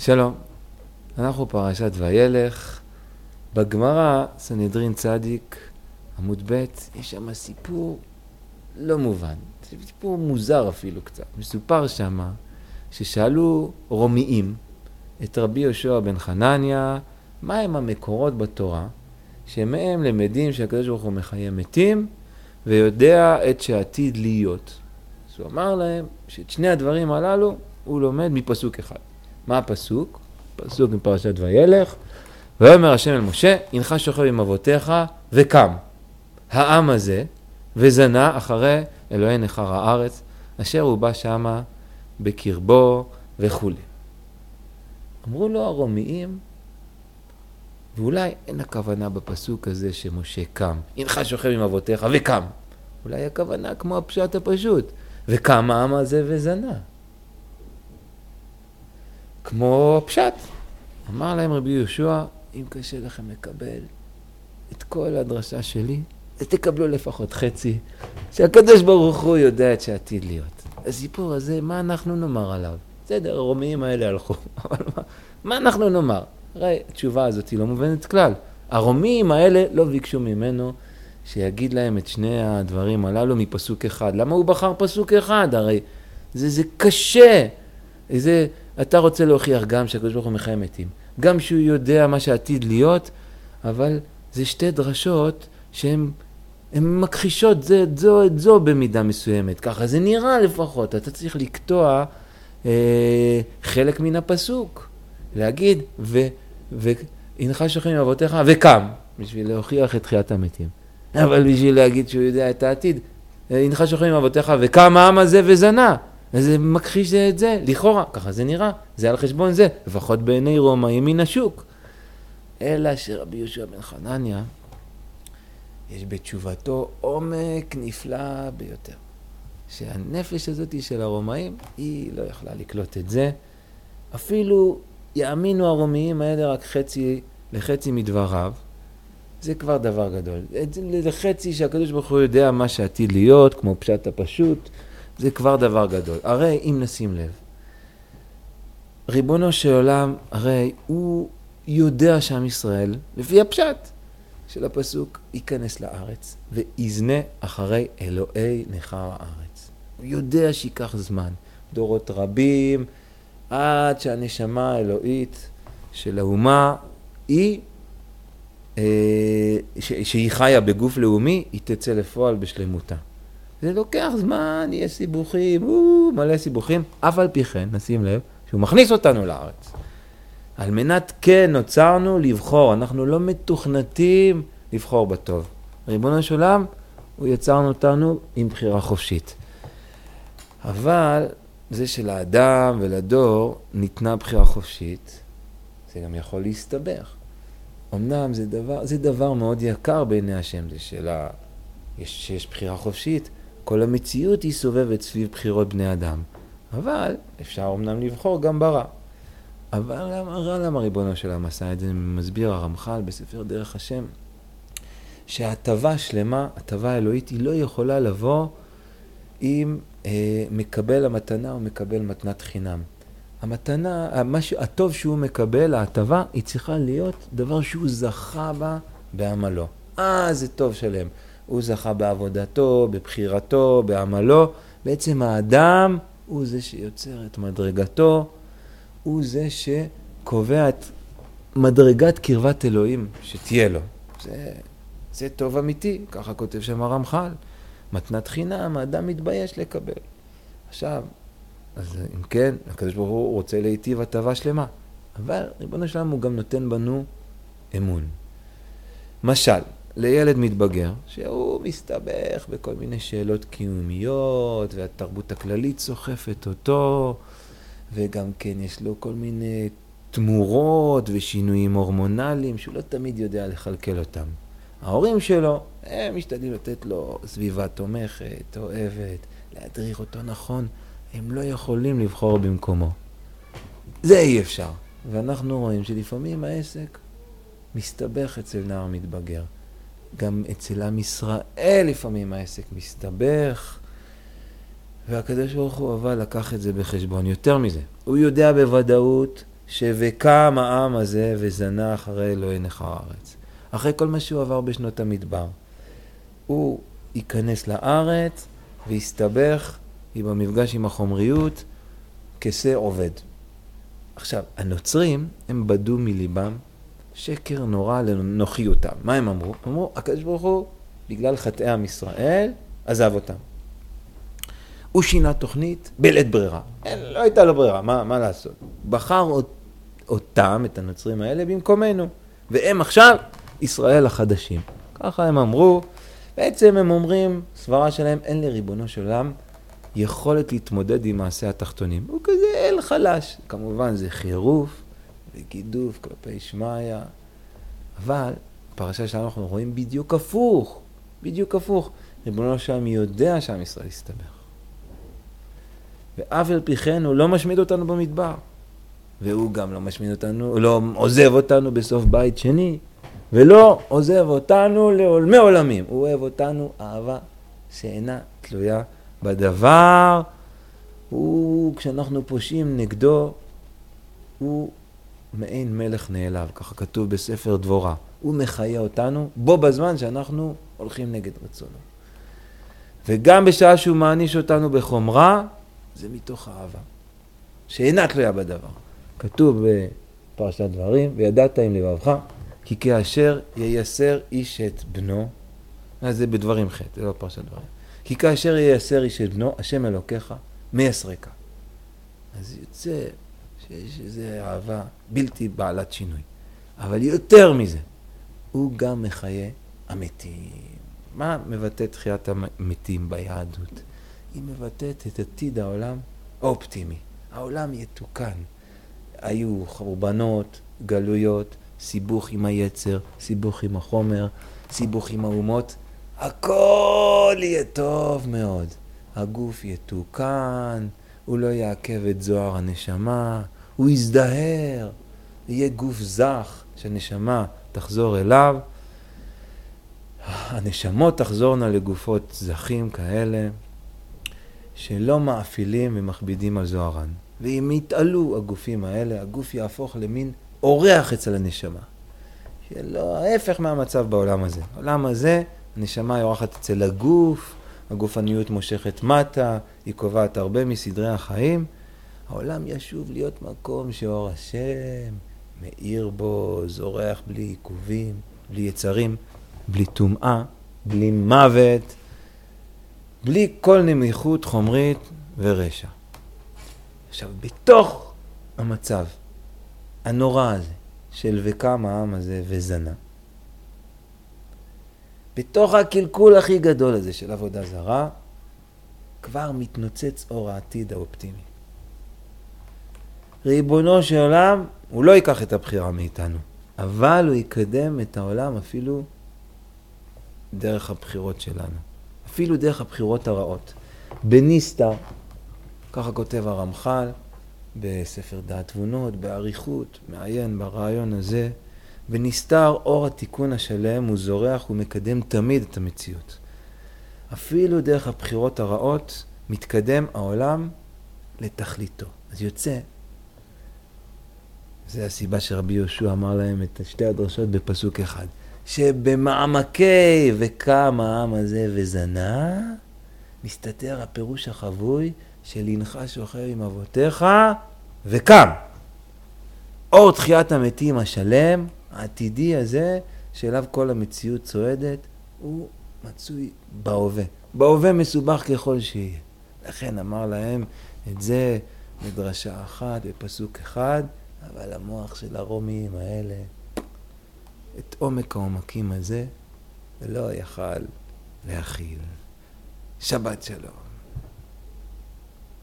שלום, אנחנו פרשת וילך. בגמרא, סנהדרין צדיק, עמוד ב', יש שם סיפור לא מובן, סיפור מוזר אפילו קצת. מסופר שם ששאלו רומיים את רבי יהושע בן חנניה, מה הם המקורות בתורה שמהם למדים שהקדוש ברוך הוא מחיה מתים ויודע את שעתיד להיות. אז הוא אמר להם שאת שני הדברים הללו הוא לומד מפסוק אחד. מה הפסוק? פסוק מפרשת וילך. ויאמר השם אל משה, הנך שוכב עם אבותיך וקם העם הזה וזנה אחרי אלוהי נכר הארץ אשר הוא בא שמה בקרבו וכו'. אמרו לו הרומיים, ואולי אין הכוונה בפסוק הזה שמשה קם, הנך שוכב עם אבותיך וקם. אולי הכוונה כמו הפשט הפשוט, וקם העם הזה וזנה. כמו הפשט. אמר להם רבי יהושע, אם קשה לכם לקבל את כל הדרשה שלי, אז תקבלו לפחות חצי, שהקדוש ברוך הוא יודע את שעתיד להיות. הסיפור הזה, מה אנחנו נאמר עליו? בסדר, הרומיים האלה הלכו, אבל מה אנחנו נאמר? הרי התשובה הזאת היא לא מובנת כלל. הרומיים האלה לא ביקשו ממנו שיגיד להם את שני הדברים הללו מפסוק אחד. למה הוא בחר פסוק אחד? הרי זה קשה. אתה רוצה להוכיח גם שהקדוש ברוך הוא מחיה מתים. גם שהוא יודע מה שעתיד להיות, אבל זה שתי דרשות שהן מכחישות את זו במידה מסוימת. ככה זה נראה לפחות. אתה צריך לקטוע חלק מן הפסוק. להגיד, והנך שוכב עם אבותיך וקם, בשביל להוכיח את תחיית המתים. אבל בשביל להגיד שהוא יודע את העתיד, הנך שוכב עם אבותיך וקם העם הזה וזנה. אז זה מכחיש את זה, לכאורה, ככה זה נראה, זה על חשבון זה, לפחות בעיני רומאים מן השוק. אלא שרבי יהושע בן חנניה, יש בתשובתו עומק נפלא ביותר. שהנפש הזאת של הרומאים, היא לא יכלה לקלוט את זה. אפילו יאמינו הרומיים האלה רק לחצי מדבריו, זה כבר דבר גדול. לחצי שהקדוש ברוך הוא יודע מה שעתיד להיות, כמו פשט הפשוט, זה כבר דבר גדול. הרי אם נשים לב, ריבונו של עולם, הרי הוא יודע שעם ישראל, לפי הפשט של הפסוק, ייכנס לארץ ויזנה אחרי אלוהי נכר הארץ. הוא יודע שיקח זמן, דורות רבים, עד שהנשמה האלוהית של האומה שהיא חיה בגוף לאומי, היא תצא לפועל בשלמותה. זה לוקח זמן, יש סיבוכים, מלא סיבוכים, אף על פי כן, נשים לב, שהוא מכניס אותנו לארץ. על מנת כן נוצרנו לבחור, אנחנו לא מתוכנתים לבחור בטוב. ריבונו של עולם, הוא יצרנו אותנו עם בחירה חופשית. אבל זה שלאדם ולדור ניתנה בחירה חופשית, זה גם יכול להסתבך. אמנם זה דבר מאוד יקר בעיני השם, זה שיש בחירה חופשית, כל המציאות היא סובבת סביב בחירות בני אדם. אבל אפשר אמנם לבחור גם ברע. אבל למה ריבונו של עולם עשה את זה? מסביר הרמח"ל בספר דרך השם, שההטבה שלמה, הטבה האלוהית, היא לא יכולה לבוא אם מקבל המתנה או מקבל מתנת חינם. המתנה, הטוב שהוא מקבל, ההטבה, היא צריכה להיות דבר שהוא זכה בה בעמלו. זה טוב שלם. הוא זכה בעבודתו, בבחירתו, בעמלו. בעצם האדם הוא זה שיוצר את מדרגתו, הוא זה שקובע את מדרגת קרבת אלוהים שתהיה לו. זה טוב אמיתי, ככה כותב שם הרמח"ל. מתנת חינם, האדם מתבייש לקבל. עכשיו, אז אם כן, הקדוש ברוך הוא רוצה להיטיב הטבה שלמה. אבל ריבונו שלנו הוא גם נותן בנו אמון. משל, לילד מתבגר, שהוא מסתבך בכל מיני שאלות קיומיות, והתרבות הכללית סוחפת אותו, וגם כן יש לו כל מיני תמורות ושינויים הורמונליים, שהוא לא תמיד יודע לכלכל אותם. ההורים שלו, הם משתדלים לתת לו סביבה תומכת, אוהבת, להדריך אותו נכון, הם לא יכולים לבחור במקומו. זה אי אפשר. ואנחנו רואים שלפעמים העסק מסתבך אצל נער מתבגר. גם אצל עם ישראל לפעמים העסק מסתבך, והקדוש ברוך הוא אבל לקח את זה בחשבון. יותר מזה, הוא יודע בוודאות וקם העם הזה וזנה אחרי אלוהי נכר הארץ. אחרי כל מה שהוא עבר בשנות המדבר. הוא ייכנס לארץ ויסתבך במפגש עם החומריות כסה עובד. עכשיו, הנוצרים הם בדו מליבם שקר נורא לנוחיותם. מה הם אמרו? אמרו, הקדוש ברוך הוא, בגלל חטאי עם ישראל, עזב אותם. הוא שינה תוכנית בלית ברירה. לא הייתה לו ברירה, מה לעשות? בחר אותם, את הנוצרים האלה, במקומנו. והם עכשיו ישראל החדשים. ככה הם אמרו. בעצם הם אומרים, סברה שלהם, אין לריבונו של עולם יכולת להתמודד עם מעשה התחתונים. הוא כזה אל חלש. כמובן זה חירוף וגידוף כלפי שמעיה. אבל בפרשה שלנו אנחנו רואים בדיוק הפוך. בדיוק הפוך. ריבונו של עולם יודע שעם ישראל יסתבך. ואף על פי כן הוא לא משמיד אותנו במדבר. והוא גם לא משמיד אותנו, לא עוזב אותנו בסוף בית שני. ולא עוזב אותנו לעולמי עולמים. הוא אוהב אותנו אהבה שאינה תלויה בדבר. הוא, כשאנחנו פושעים נגדו, הוא מעין מלך נעלב. ככה כתוב בספר דבורה. הוא מחיה אותנו בו בזמן שאנחנו הולכים נגד רצונו. וגם בשעה שהוא מעניש אותנו בחומרה, זה מתוך אהבה, שאינה תלויה בדבר. כתוב בפרשת דברים, וידעת עם לבבך, כי כאשר ייסר איש את בנו, זה בדברים ח', זה לא פרשת דברים. כי כאשר ייסר איש את בנו, השם אלוקיך, מייסרקה. אז יוצא שיש איזו אהבה בלתי בעלת שינוי. אבל יותר מזה, הוא גם מחיה המתים. מה מבטא תחיית המתים ביהדות? היא מבטאת את עתיד העולם האופטימי. העולם יתוקן. היו חורבנות, גלויות, סיבוך עם היצר, סיבוך עם החומר, סיבוך עם האומות. הכל יהיה טוב מאוד. הגוף יתוקן, הוא לא יעכב את זוהר הנשמה, הוא יזדהר, יהיה גוף זך שהנשמה תחזור אליו. הנשמות תחזורנה לגופות זכים כאלה, שלא מאפילים ומכבידים על זוהרן. ואם יתעלו הגופים האלה, הגוף יהפוך למין אורח אצל הנשמה. שלא, ההפך מהמצב בעולם הזה. בעולם הזה, הנשמה היא אורחת אצל הגוף, הגופניות מושכת מטה, היא קובעת הרבה מסדרי החיים. העולם ישוב להיות מקום שאור השם מאיר בו, זורח בלי עיכובים, בלי יצרים, בלי טומאה, בלי מוות, בלי כל נמיכות חומרית ורשע. עכשיו, בתוך המצב הנורא הזה של וקם העם הזה וזנה, בתוך הקלקול הכי גדול הזה של עבודה זרה, כבר מתנוצץ אור העתיד האופטימי. ריבונו של עולם, הוא לא ייקח את הבחירה מאיתנו, אבל הוא יקדם את העולם אפילו דרך הבחירות שלנו. אפילו דרך הבחירות הרעות. בניסתר, ככה כותב הרמח"ל, בספר דעת תבונות, בעריכות, מעיין ברעיון הזה, בנסתר אור התיקון השלם הוא זורח ומקדם תמיד את המציאות. אפילו דרך הבחירות הרעות מתקדם העולם לתכליתו. אז יוצא, זה הסיבה שרבי יהושע אמר להם את שתי הדרשות בפסוק אחד, שבמעמקי וקם העם הזה וזנה, מסתתר הפירוש החבוי של הנך שוכב עם אבותיך וקם. אור תחיית המתים השלם, העתידי הזה, שאליו כל המציאות צועדת, הוא מצוי בהווה. בהווה מסובך ככל שיהיה. לכן אמר להם את זה מדרשה אחת בפסוק אחד, אבל המוח של הרומיים האלה, את עומק העומקים הזה, לא יכל להכיל. שבת שלום.